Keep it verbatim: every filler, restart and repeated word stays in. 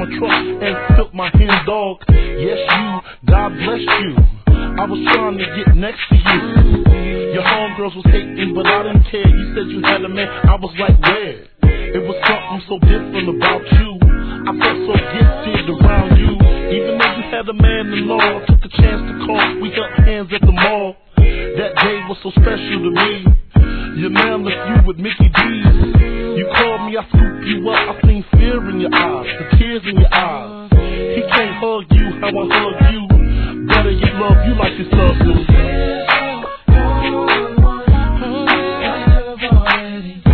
my truck and filled my hen dog. Yes, you, God bless you. I was trying to get next to you. Your homegirls was hating, but I didn't care. You said you had a man, I was like, where? It was something so different about you. I felt so gifted around you. Even though you had a man in law, I took the chance to call. We held hands at the mall. That day was so special to me. Your man left you with Mickey D's. You called me, I scooped you up. I seen fear in your eyes, the tears in your eyes. He can't hug you how I hug you. Better get love you like this love do.